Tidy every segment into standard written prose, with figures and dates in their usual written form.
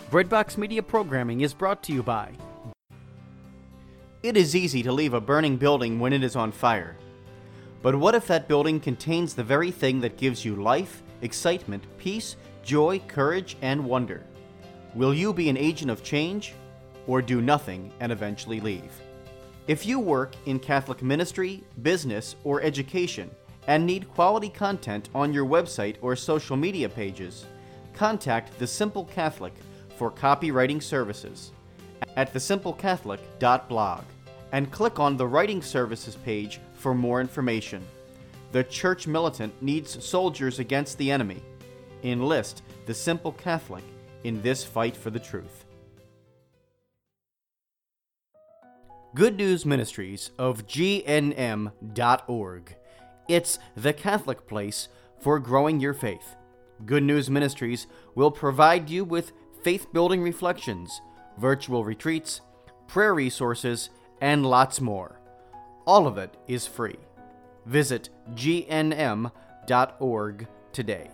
Breadbox Media programming is brought to you by... It is easy to leave a burning building when it is on fire. But what if that building contains the very thing that gives you life, excitement, peace, joy, courage, and wonder? Will you be an agent of change, or do nothing and eventually leave? If you work in Catholic ministry, business, or education and need quality content on your website or social media pages, contact The Simple Catholic for copywriting services at thesimplecatholic.blog and click on the Writing Services page for more information. The Church Militant needs soldiers against the enemy. Enlist The Simple Catholic in this fight for the truth. Good News Ministries of GNM.org. It's the Catholic place for growing your faith. Good News Ministries will provide you with faith-building reflections, virtual retreats, prayer resources, and lots more. All of it is free. Visit GNM.org today.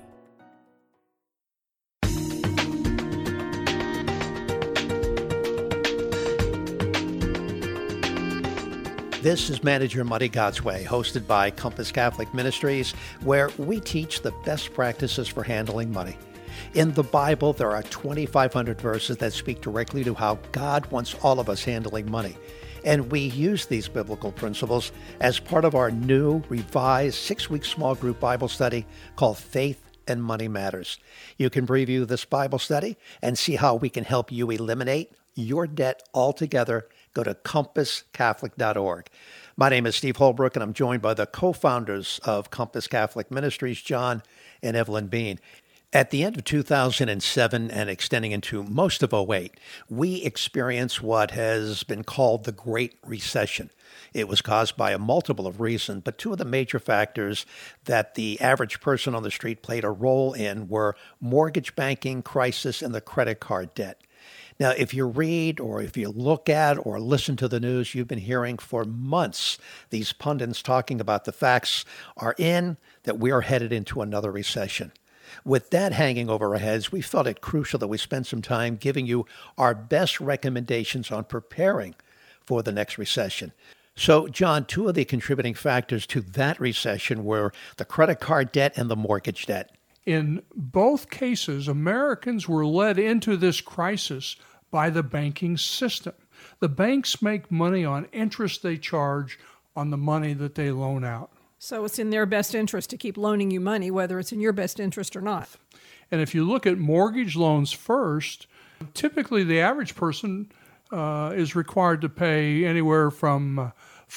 This is Manage Your Money God's Way, hosted by Compass Catholic Ministries, where we teach the best practices for handling money. In the Bible, there are 2,500 verses that speak directly to how God wants all of us handling money. And we use these biblical principles as part of our new, revised 6-week small group Bible study called Faith and Money Matters. You can preview this Bible study and see how we can help you eliminate your debt altogether. Go to compasscatholic.org. My name is Steve Holbrook, and I'm joined by the co-founders of Compass Catholic Ministries, John and Evelyn Bean. At the end of 2007 and extending into most of 2008, we experienced what has been called the Great Recession. It was caused by a multiple of reasons, but two of the major factors that the average person on the street played a role in were mortgage banking crisis and the credit card debt. Now, if you read or if you look at or listen to the news, you've been hearing for months these pundits talking about the facts are in that we are headed into another recession. With that hanging over our heads, we felt it crucial that we spend some time giving you our best recommendations on preparing for the next recession. So, John, two of the contributing factors to that recession were the credit card debt and the mortgage debt. In both cases, Americans were led into this crisis by the banking system. The banks make money on interest they charge on the money that they loan out. So it's in their best interest to keep loaning you money, whether it's in your best interest or not. And if you look at mortgage loans first, typically the average person is required to pay anywhere from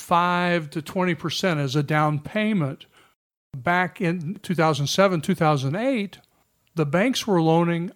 5 to 20% as a down payment. Back in 2007, 2008, the banks were loaning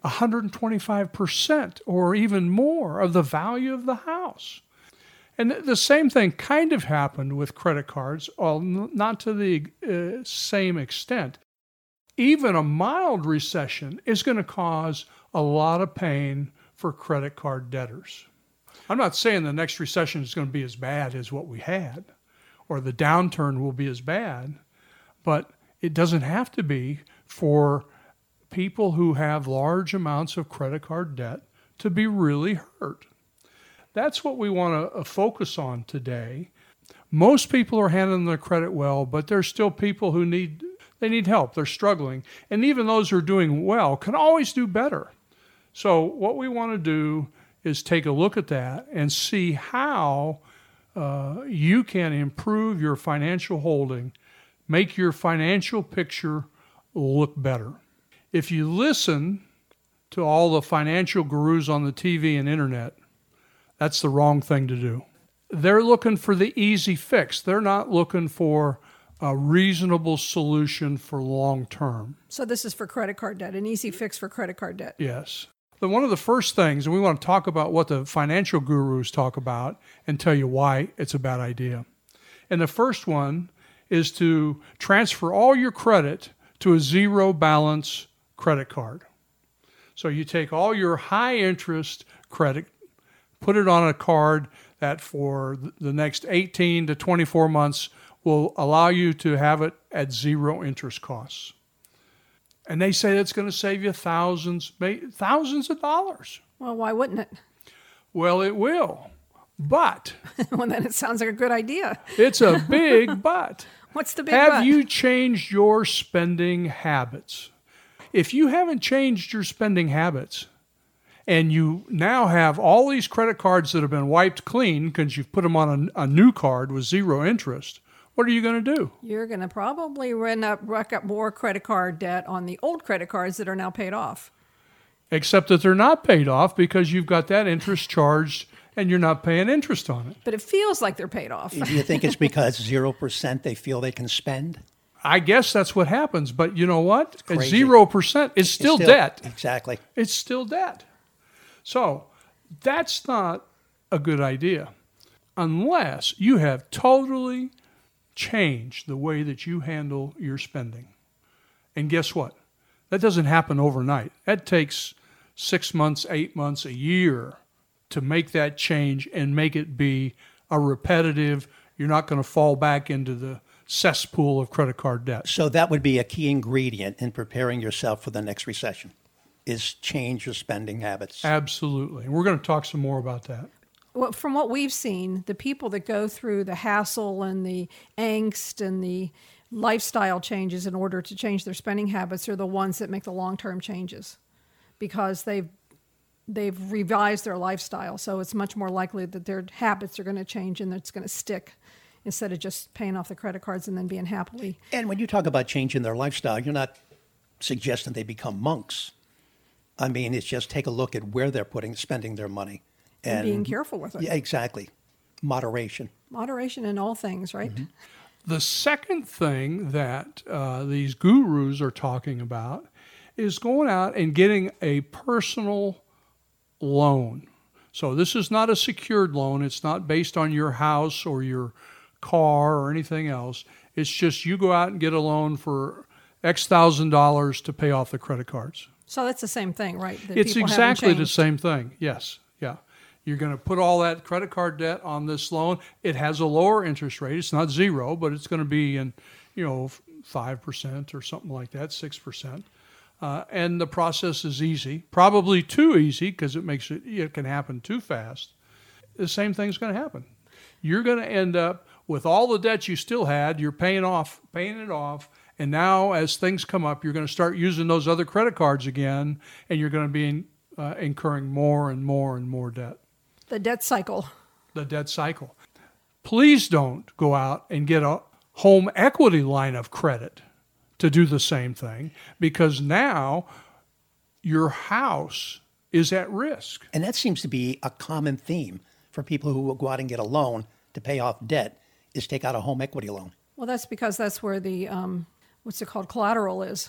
125% or even more of the value of the house. And the same thing kind of happened with credit cards, not to the same extent. Even a mild recession is going to cause a lot of pain for credit card debtors. I'm not saying the next recession is going to be as bad as what we had, or the downturn will be as bad, but it doesn't have to be for people who have large amounts of credit card debt to be really hurt. That's what we want to focus on today. Most people are handling their credit well, but there's still people who need help. They're struggling. And even those who are doing well can always do better. So what we want to do is take a look at that and see how you can improve your financial holding, make your financial picture look better. If you listen to all the financial gurus on the TV and internet, that's the wrong thing to do. They're looking for the easy fix. They're not looking for a reasonable solution for long term. So this is for credit card debt, an easy fix for credit card debt. Yes. But one of the first things, and we want to talk about what the financial gurus talk about and tell you why it's a bad idea. And the first one is to transfer all your credit to a zero balance credit card. So you take all your high interest credit, put it on a card that for the next 18 to 24 months will allow you to have it at zero interest costs. And they say it's going to save you thousands of dollars. Well, why wouldn't it? Well, it will. But Well, then it sounds like a good idea. it's a big but. What's the big Have but? you changed your spending habits? If you haven't changed your spending habits and you now have all these credit cards that have been wiped clean because you've put them on a new card with zero interest, what are you going to do? You're going to probably rack up more credit card debt on the old credit cards that are now paid off. Except that they're not paid off because you've got that interest charged and you're not paying interest on it. But it feels like they're paid off. Do you think it's because 0% they feel they can spend? I guess that's what happens. But you know what? At crazy. 0%, it's still debt. Exactly. It's still debt. So that's not a good idea unless you have totally changed the way that you handle your spending. And guess what? That doesn't happen overnight. That takes 6 months, 8 months, a year to make that change and make it be a repetitive, you're not going to fall back into the cesspool of credit card debt. So that would be a key ingredient in preparing yourself for the next recession, is change your spending habits. Absolutely. And we're going to talk some more about that. Well, from what we've seen, the people that go through the hassle and the angst and the lifestyle changes in order to change their spending habits are the ones that make the long-term changes because they've revised their lifestyle. So it's much more likely that their habits are going to change and it's going to stick instead of just paying off the credit cards and then being happily. And when you talk about changing their lifestyle, you're not suggesting they become monks. I mean, it's just take a look at where they're spending their money. And being careful with it. Yeah, exactly. Moderation. Moderation in all things, right? Mm-hmm. The second thing that these gurus are talking about is going out and getting a personal loan. So this is not a secured loan. It's not based on your house or your car or anything else. It's just you go out and get a loan for X $1,000 to pay off the credit cards. So that's the same thing, right? That It's people haven't exactly the changed. same thing. Yes. Yeah. You're going to put all that credit card debt on this loan. It has a lower interest rate. It's not zero, but it's going to be in, 5% or something like that, 6%. And the process is easy, probably too easy because it can happen too fast. The same thing's going to happen. You're going to end up with all the debt you still had. You're paying it off. And now as things come up, you're going to start using those other credit cards again, and you're going to be incurring more and more and more debt. The debt cycle. The debt cycle. Please don't go out and get a home equity line of credit to do the same thing, because now your house is at risk. And that seems to be a common theme for people who will go out and get a loan to pay off debt, is take out a home equity loan. Well, that's because that's where the, what's it called, collateral is.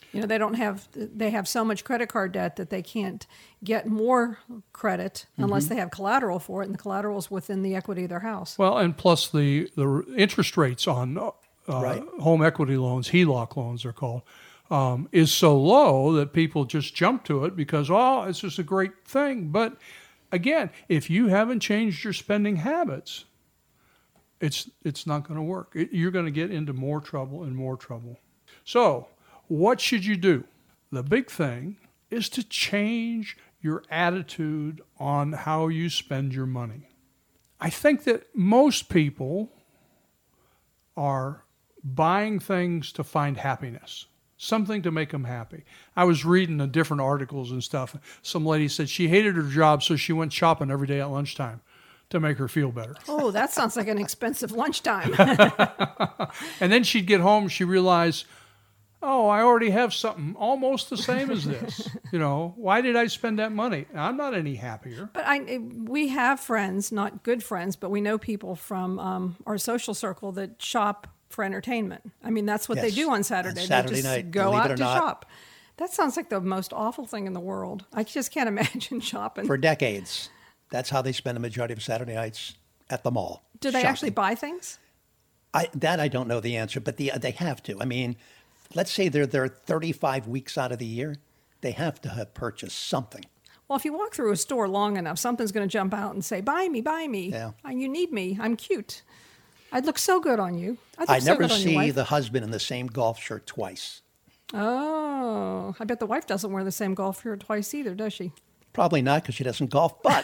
They have so much credit card debt that they can't get more credit unless they have collateral for it, and the collateral is within the equity of their house. Well, and plus the interest rates on Right. home equity loans, HELOC loans they're called, is so low that people just jump to it because, it's just a great thing. But again, if you haven't changed your spending habits, it's not going to work. You're going to get into more trouble and more trouble. So what should you do? The big thing is to change your attitude on how you spend your money. I think that most people are buying things to find happiness, something to make them happy. I was reading the different articles and stuff. Some lady said she hated her job, so she went shopping every day at lunchtime to make her feel better. Oh, that sounds like an expensive lunchtime. And then she'd get home, she realized, I already have something almost the same as this. Why did I spend that money? I'm not any happier. But we have friends, not good friends, but we know people from our social circle that shop for entertainment. I mean, that's what they Yes. do on Saturday. On Saturday they just night, go believe out it or to not. shop. That sounds like the most awful thing in the world. I just can't imagine shopping. For decades, that's how they spend the majority of Saturday nights at the mall. Do they shopping. actually buy things? I don't know the answer, but they have to. I mean, let's say they're there 35 weeks out of the year. They have to have purchased something. Well, if you walk through a store long enough, something's going to jump out and say, buy me, buy me. Yeah. You need me. I'm cute. I'd look so good on you. I'd I look so never good on your see wife. the husband in the same golf shirt twice. Oh, I bet the wife doesn't wear the same golf shirt twice either, does she? Probably not because she doesn't golf, but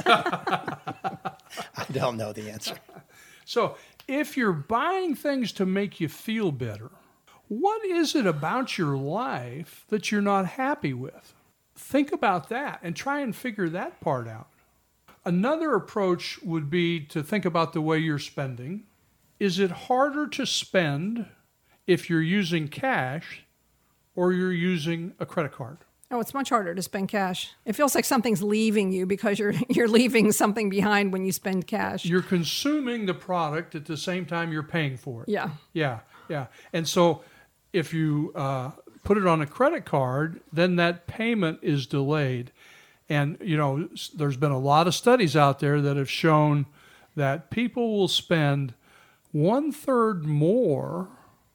I don't know the answer. So if you're buying things to make you feel better, what is it about your life that you're not happy with? Think about that and try and figure that part out. Another approach would be to think about the way you're spending. Is it harder to spend if you're using cash or you're using a credit card? Oh, it's much harder to spend cash. It feels like something's leaving you because you're leaving something behind when you spend cash. You're consuming the product at the same time you're paying for it. Yeah. Yeah. And so if you put it on a credit card, then that payment is delayed. And, there's been a lot of studies out there that have shown that people will spend 1/3 more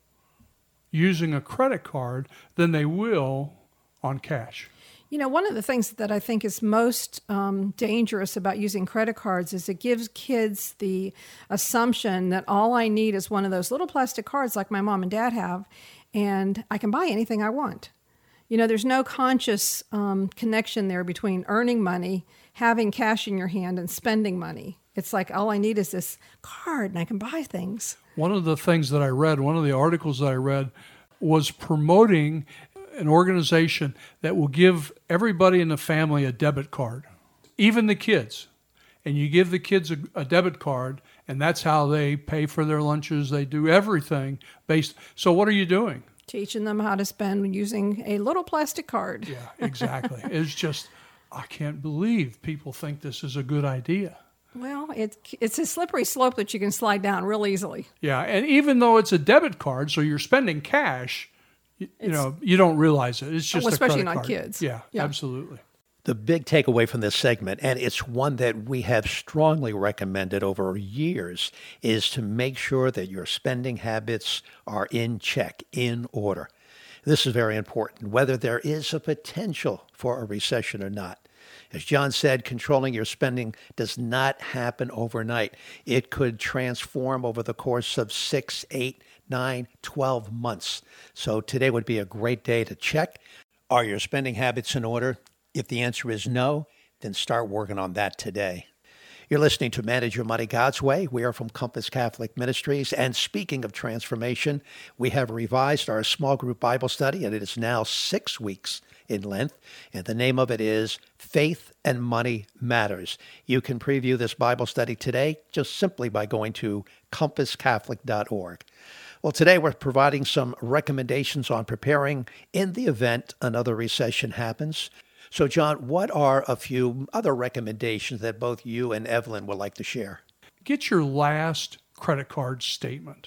using a credit card than they will on cash. One of the things that I think is most dangerous about using credit cards is it gives kids the assumption that all I need is one of those little plastic cards like my mom and dad have, and I can buy anything I want. There's no conscious connection there between earning money, having cash in your hand, and spending money. It's like all I need is this card and I can buy things. One of the things that I read, one of the articles that I read was promoting an organization that will give everybody in the family a debit card, even the kids. And you give the kids a debit card, and that's how they pay for their lunches. They do everything based. So what are you doing? Teaching them how to spend using a little plastic card. Yeah, exactly. It's just, I can't believe people think this is a good idea. Well, it's a slippery slope that you can slide down real easily. Yeah, and even though it's a debit card, so you're spending cash, you don't realize it. It's just especially a credit not card. kids. Yeah, absolutely. The big takeaway from this segment, and it's one that we have strongly recommended over years, is to make sure that your spending habits are in check, in order. This is very important, whether there is a potential for a recession or not. As John said, controlling your spending does not happen overnight. It could transform over the course of 6, 8, 9, 12 months. So today would be a great day to check. Are your spending habits in order? If the answer is no, then start working on that today. You're listening to Manage Your Money God's Way. We are from Compass Catholic Ministries. And speaking of transformation, we have revised our small group Bible study, and it is now 6 weeks in length. And the name of it is Faith and Money Matters. You can preview this Bible study today just simply by going to compasscatholic.org. Well, today we're providing some recommendations on preparing in the event another recession happens. So, John, what are a few other recommendations that both you and Evelyn would like to share? Get your last credit card statement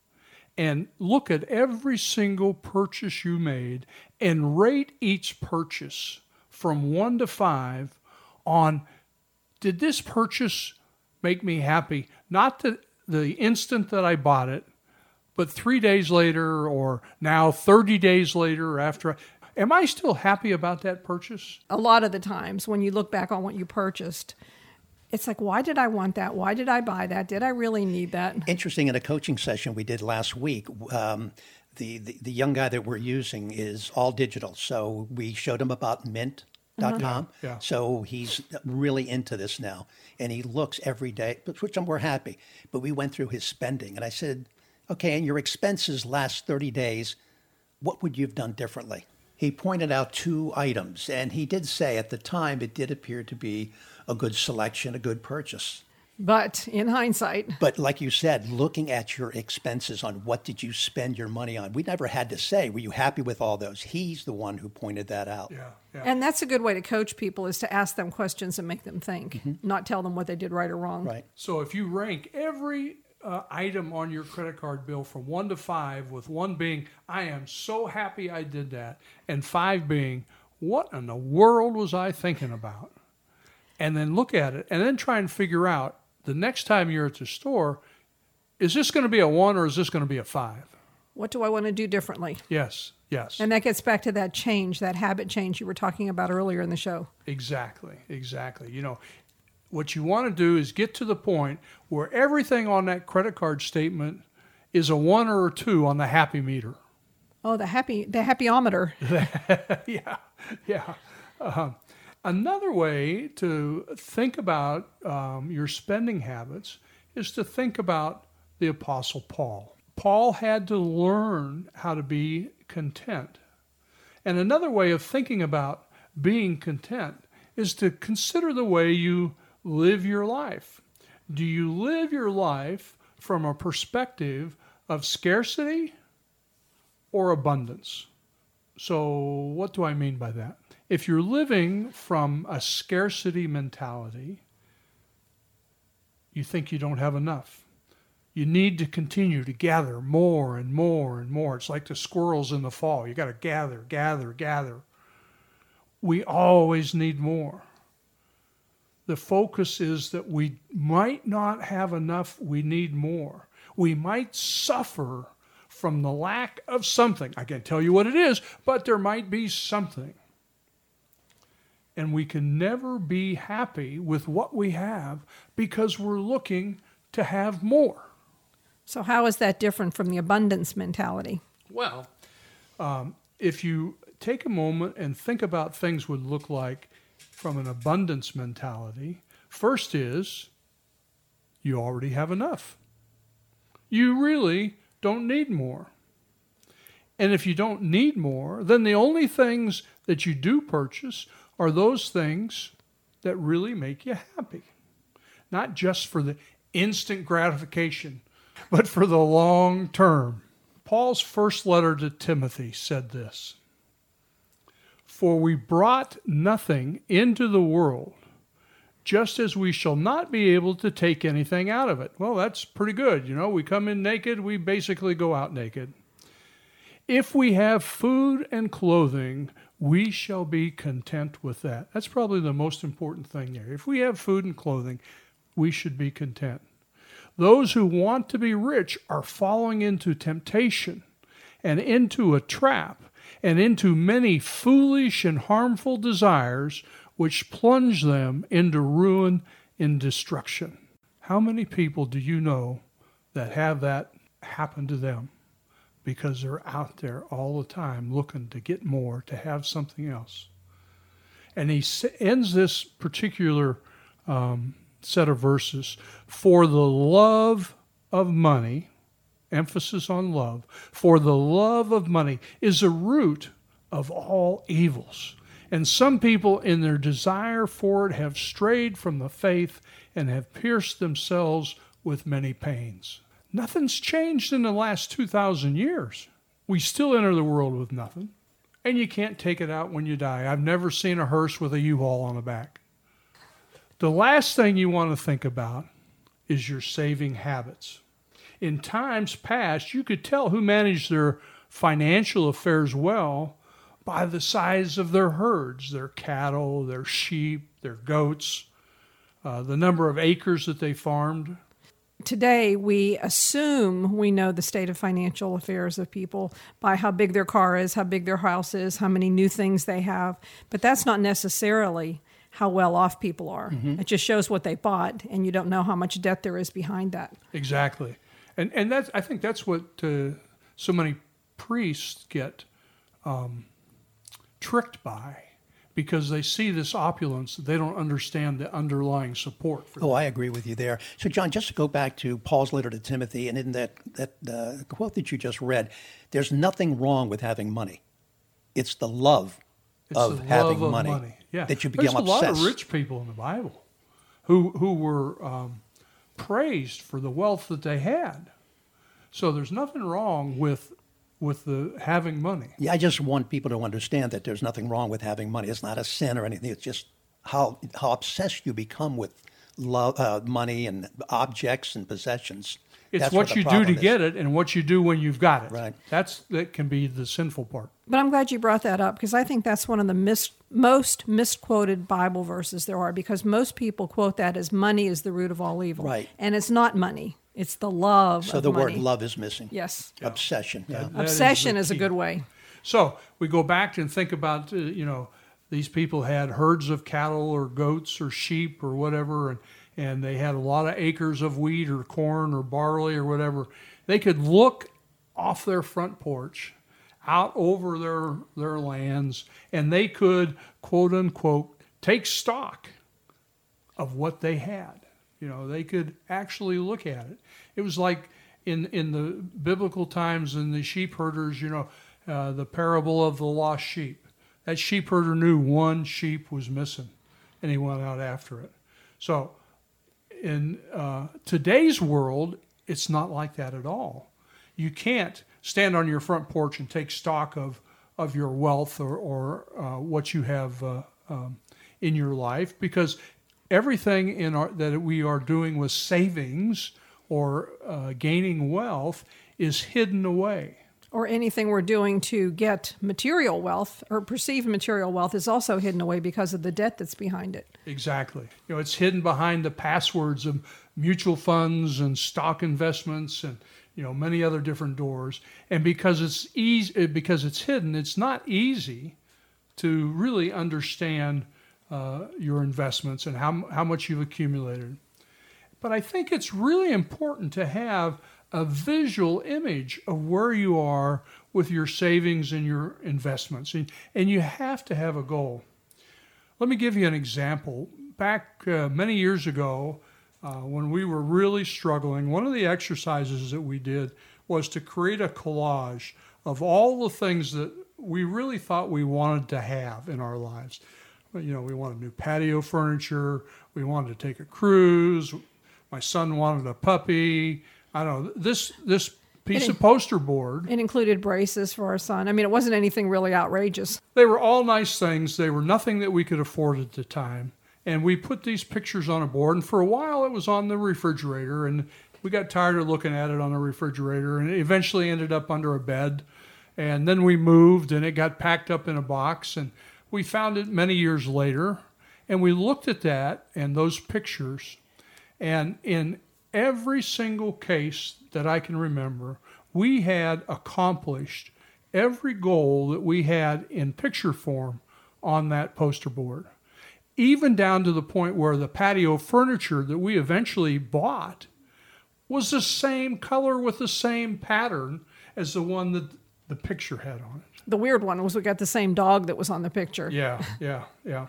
and look at every single purchase you made and rate each purchase from 1 to 5 on, did this purchase make me happy? Not the instant that I bought it, but 3 days later or now 30 days later after. Am I still happy about that purchase? A lot of the times when you look back on what you purchased, it's like, why did I want that? Why did I buy that? Did I really need that? Interesting, in a coaching session we did last week, the young guy that we're using is all digital. So we showed him about Mint.com. Yeah. So he's really into this now. And he looks every day, which we're happy. But we went through his spending. And I said, okay, and your expenses last 30 days, what would you have done differently? He pointed out 2 items, and he did say at the time it did appear to be a good selection, a good purchase. But in hindsight. But like you said, looking at your expenses on what did you spend your money on, we never had to say, were you happy with all those? He's the one who pointed that out. Yeah. And that's a good way to coach people, is to ask them questions and make them think, not tell them what they did right or wrong. Right. So if you rank every item on your credit card bill from 1 to 5, with 1 being, I am so happy I did that, and 5 being, what in the world was I thinking about? And then look at it, and then try and figure out, the next time you're at the store, is this going to be a 1 or is this going to be a 5? What do I want to do differently? Yes. And that gets back to that change, that habit change you were talking about earlier in the show. Exactly. What you want to do is get to the point where everything on that credit card statement is a 1 or a 2 on the happy meter. Oh, the happyometer. Yeah. Another way to think about your spending habits is to think about the Apostle Paul. Paul had to learn how to be content. And another way of thinking about being content is to consider the way you live your life. Do you live your life from a perspective of scarcity or abundance? So what do I mean by that? If you're living from a scarcity mentality, you think you don't have enough. You need to continue to gather more and more and more. It's like the squirrels in the fall. You got to gather, gather, gather. We always need more. The focus is that we might not have enough, we need more. We might suffer from the lack of something. I can't tell you what it is, but there might be something. And we can never be happy with what we have because we're looking to have more. So how is that different from the abundance mentality? Well, if you take a moment and think about things would look like from an abundance mentality, first is you already have enough. You really don't need more. And if you don't need more, then the only things that you do purchase are those things that really make you happy. Not just for the instant gratification, but for the long term. Paul's first letter to Timothy said this, "For we brought nothing into the world, just as we shall not be able to take anything out of it." Well, that's pretty good. You know, we come in naked, we basically go out naked. "If we have food and clothing, we shall be content with that." That's probably the most important thing there. If we have food and clothing, we should be content. "Those who want to be rich are falling into temptation and into a trap and into many foolish and harmful desires which plunge them into ruin and destruction." How many people do you know that have that happen to them because they're out there all the time looking to get more, to have something else? And he ends this particular set of verses, "For the love of money," emphasis on love, "for the love of money is a root of all evils. And some people in their desire for it have strayed from the faith and have pierced themselves with many pains." Nothing's changed in the last 2,000 years. We still enter the world with nothing. And you can't take it out when you die. I've never seen a hearse with a U-Haul on the back. The last thing you want to think about is your saving habits. In times past, you could tell who managed their financial affairs well by the size of their herds, their cattle, their sheep, their goats, the number of acres that they farmed. Today, we assume we know the state of financial affairs of people by how big their car is, how big their house is, how many new things they have. But that's not necessarily how well off people are. Mm-hmm. It just shows what they bought, and you don't know how much debt there is behind that. Exactly. And that's, I think that's what so many priests get tricked by, because they see this opulence, they don't understand the underlying support for I agree with you there. So, John, just to go back to Paul's letter to Timothy, and in that quote that you just read, there's nothing wrong with having money. It's the love of having money. Yeah. That you become obsessed. There's a lot of rich people in the Bible who were praised for the wealth that they had. So there's nothing wrong with the having money. Yeah, I just want people to understand that there's nothing wrong with having money. It's not a sin or anything. It's just how obsessed you become with love, money and objects and possessions. It's what you do to get it and what you do when you've got it. Right. That can be the sinful part. But I'm glad you brought that up, because I think that's one of the most misquoted Bible verses there are, because most people quote that as money is the root of all evil. Right. And it's not money. It's the love of money. So the word love is missing. Yes. Yeah. Obsession. Yeah. Obsession is a good way. So we go back and think about, these people had herds of cattle or goats or sheep or whatever, and they had a lot of acres of wheat or corn or barley or whatever. They could look off their front porch out over their lands, and they could, quote unquote, take stock of what they had. They could actually look at it. It was like in the biblical times in the sheep herders, the parable of the lost sheep. That sheep herder knew one sheep was missing, and he went out after it. So in today's world, it's not like that at all. You can't stand on your front porch and take stock of your wealth or what you have in your life, because everything that we are doing with savings or gaining wealth is hidden away. Or anything we're doing to get material wealth or perceived material wealth is also hidden away because of the debt that's behind it. Exactly. It's hidden behind the passwords of mutual funds and stock investments and many other different doors. And because it's hidden, it's not easy to really understand your investments and how much you've accumulated. But I think it's really important to have a visual image of where you are with your savings and your investments. And you have to have a goal. Let me give you an example. Back many years ago, when we were really struggling, one of the exercises that we did was to create a collage of all the things that we really thought we wanted to have in our lives. We wanted new patio furniture. We wanted to take a cruise. My son wanted a puppy. I don't know, this piece of poster board. It included braces for our son. I mean, it wasn't anything really outrageous. They were all nice things. They were nothing that we could afford at the time. And we put these pictures on a board, and for a while it was on the refrigerator, and we got tired of looking at it on the refrigerator, and it eventually ended up under a bed. And then we moved, and it got packed up in a box, and we found it many years later, and we looked at that and those pictures, and in every single case that I can remember, we had accomplished every goal that we had in picture form on that poster board, even down to the point where the patio furniture that we eventually bought was the same color with the same pattern as the one that the picture had on it. The weird one was we got the same dog that was on the picture. Yeah.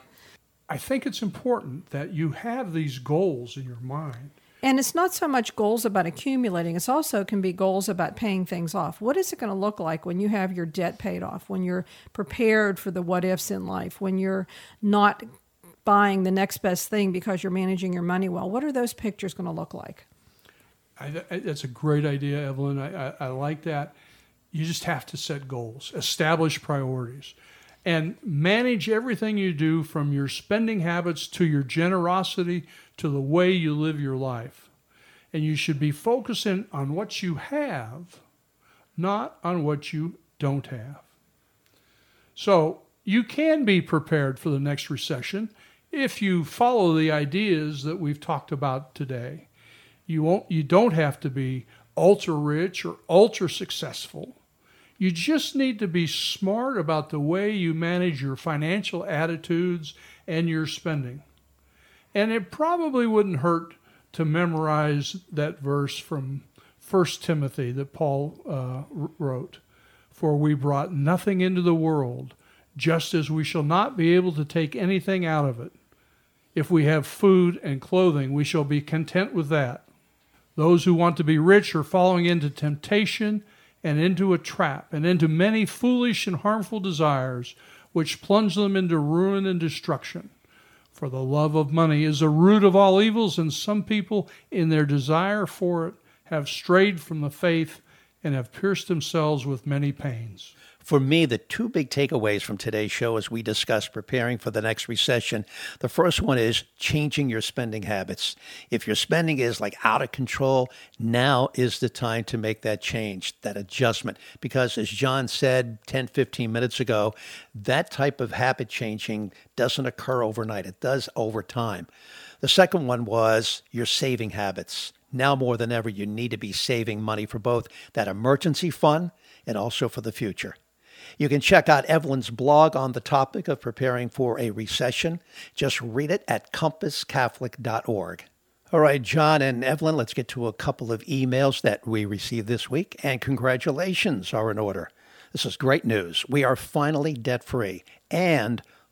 I think it's important that you have these goals in your mind. And it's not so much goals about accumulating. It's also can be goals about paying things off. What is it going to look like when you have your debt paid off, when you're prepared for the what ifs in life, when you're not buying the next best thing because you're managing your money well? What are those pictures going to look like? That's a great idea, Evelyn. I like that. You just have to set goals, establish priorities, and manage everything you do, from your spending habits to your generosity to the way you live your life. And you should be focusing on what you have, not on what you don't have. So you can be prepared for the next recession if you follow the ideas that we've talked about today. You don't have to be ultra rich or ultra successful. You just need to be smart about the way you manage your financial attitudes and your spending. And it probably wouldn't hurt to memorize that verse from 1 Timothy that Paul wrote. For we brought nothing into the world, just as we shall not be able to take anything out of it. If we have food and clothing, we shall be content with that. Those who want to be rich are falling into temptation and into a trap, and into many foolish and harmful desires, which plunge them into ruin and destruction. For the love of money is the root of all evils, and some people, in their desire for it, have strayed from the faith and have pierced themselves with many pains. For me, the two big takeaways from today's show as we discuss preparing for the next recession, the first one is changing your spending habits. If your spending is like out of control, now is the time to make that change, that adjustment. Because as John said 10, 15 minutes ago, that type of habit changing doesn't occur overnight. It does over time. The second one was your saving habits. Now more than ever, you need to be saving money for both that emergency fund and also for the future. You can check out Evelyn's blog on the topic of preparing for a recession. Just read it at compasscatholic.org. All right, John and Evelyn, let's get to a couple of emails that we received this week, and congratulations are in order. This is great news. We are finally debt-free and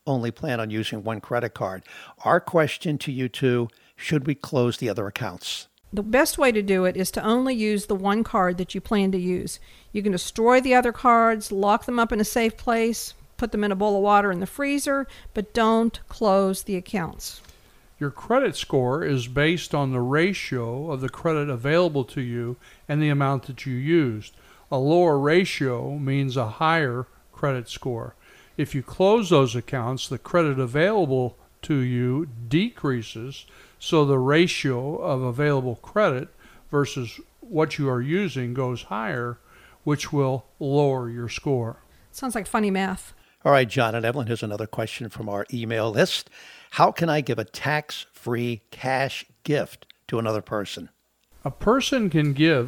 only plan on using one credit card. Our question to you two, should we close the other accounts? The best way to do it is to only use the one card that you plan to use. You can destroy the other cards, lock them up in a safe place, put them in a bowl of water in the freezer, but don't close the accounts. Your credit score is based on the ratio of the credit available to you and the amount that you used. A lower ratio means a higher credit score. If you close those accounts, the credit available to you decreases, so the ratio of available credit versus what you are using goes higher, which will lower your score. Sounds like funny math. All right, John and Evelyn, here's another question from our email list. How can I give a tax-free cash gift to another person? A person can give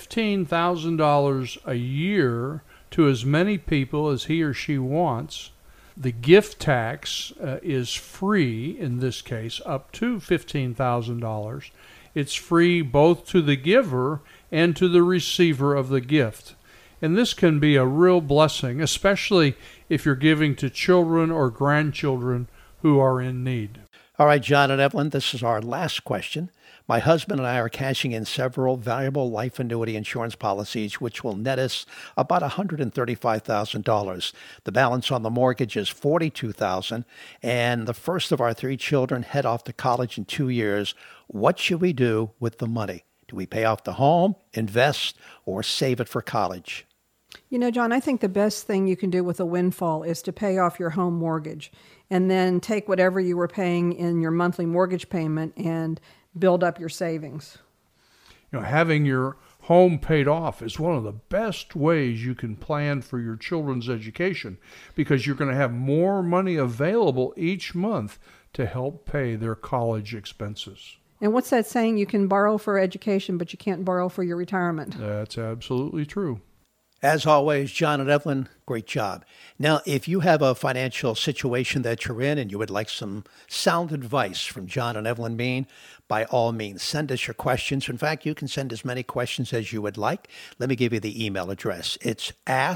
$15,000 a year to as many people as he or she wants. The gift tax is free in this case, up to $15,000. It's free both to the giver and to the receiver of the gift. And this can be a real blessing, especially if you're giving to children or grandchildren who are in need. All right, John and Evelyn, this is our last question. My husband and I are cashing in several valuable life annuity insurance policies, which will net us about $135,000. The balance on the mortgage is $42,000, and the first of our 3 children head off to college in 2 years. What should we do with the money? Do we pay off the home, invest, or save it for college? You know, John, I think the best thing you can do with a windfall is to pay off your home mortgage and then take whatever you were paying in your monthly mortgage payment and build up your savings. You know, having your home paid off is one of the best ways you can plan for your children's education, because you're going to have more money available each month to help pay their college expenses. And what's that saying? You can borrow for education, but you can't borrow for your retirement. That's absolutely true. As always, John and Evelyn, great job. Now, if you have a financial situation that you're in and you would like some sound advice from John and Evelyn Bean, by all means, send us your questions. In fact, you can send as many questions as you would like. Let me give you the email address. It's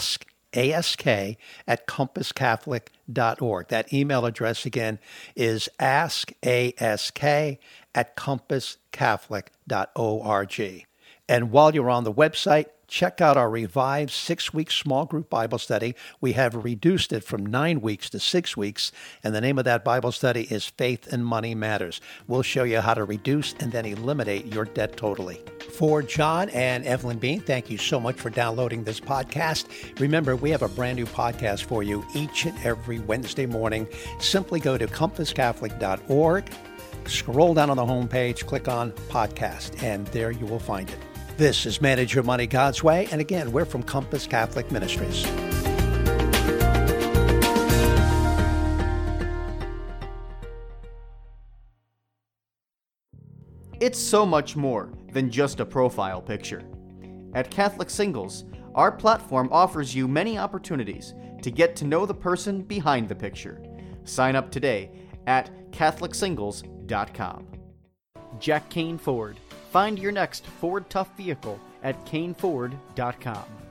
askask@compasscatholic.org. That email address again is askask@compasscatholic.org. And while you're on the website, check out our revived 6-week small group Bible study. We have reduced it from 9 weeks to 6 weeks, and the name of that Bible study is Faith and Money Matters. We'll show you how to reduce and then eliminate your debt totally. For John and Evelyn Bean, thank you so much for downloading this podcast. Remember, we have a brand new podcast for you each and every Wednesday morning. Simply go to compasscatholic.org, scroll down on the homepage, click on podcast, and there you will find it. This is Manage Your Money God's Way, and again, we're from Compass Catholic Ministries. It's so much more than just a profile picture. At Catholic Singles, our platform offers you many opportunities to get to know the person behind the picture. Sign up today at CatholicSingles.com. Jack Kane Ford. Find your next Ford Tough vehicle at caneford.com.